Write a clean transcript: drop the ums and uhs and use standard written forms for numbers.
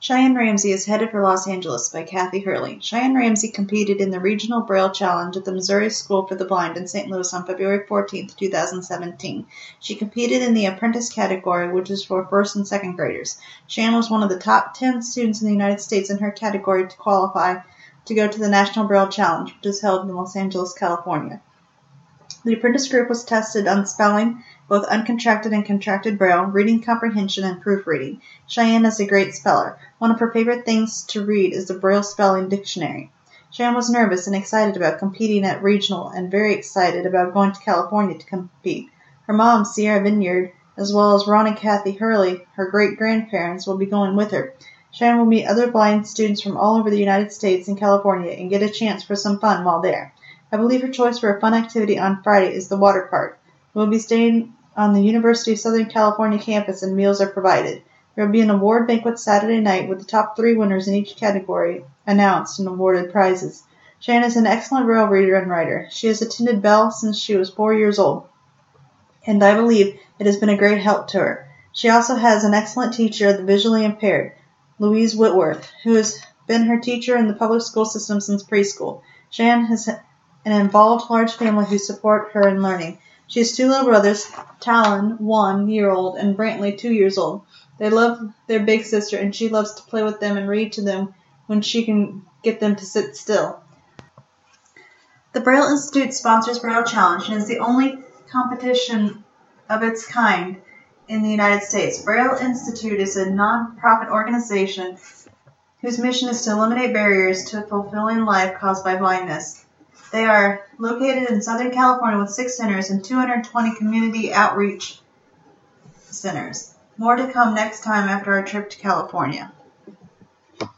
Cheyenne Ramsey is headed for Los Angeles by Kathy Hurley. Cheyenne Ramsey competed in the Regional Braille Challenge at the Missouri School for the Blind in St. Louis on February 14, 2017. She competed in the apprentice category, which is for first and second graders. Cheyenne was one of the top 10 students in the United States in her category to qualify to go to the National Braille Challenge, which is held in Los Angeles, California. The apprentice group was tested on spelling, both uncontracted and contracted Braille, reading comprehension, and proofreading. Cheyenne is a great speller. One of her favorite things to read is the Braille Spelling Dictionary. Cheyenne was nervous and excited about competing at regional and very excited about going to California to compete. Her mom, Sierra Vineyard, as well as Ron and Kathy Hurley, her great-grandparents, will be going with her. Cheyenne will meet other blind students from all over the United States and California and get a chance for some fun while there. I believe her choice for a fun activity on Friday is the water park. We'll be staying on the University of Southern California campus and meals are provided. There will be an award banquet Saturday night with the top 3 winners in each category announced and awarded prizes. Cheyenne is an excellent Braille reader and writer. She has attended Bell since she was 4 years old, and I believe it has been a great help to her. She also has an excellent teacher of the visually impaired, Louise Whitworth, who has been her teacher in the public school system since preschool. Cheyenne has an involved large family who support her in learning. She has 2 little brothers, Talon, 1-year-old, and Brantley, 2 years old. They love their big sister, and she loves to play with them and read to them when she can get them to sit still. The Braille Institute sponsors Braille Challenge and is the only competition of its kind in the United States. Braille Institute is a non-profit organization whose mission is to eliminate barriers to a fulfilling life caused by blindness. They are located in Southern California with 6 centers and 220 community outreach centers. More to come next time after our trip to California.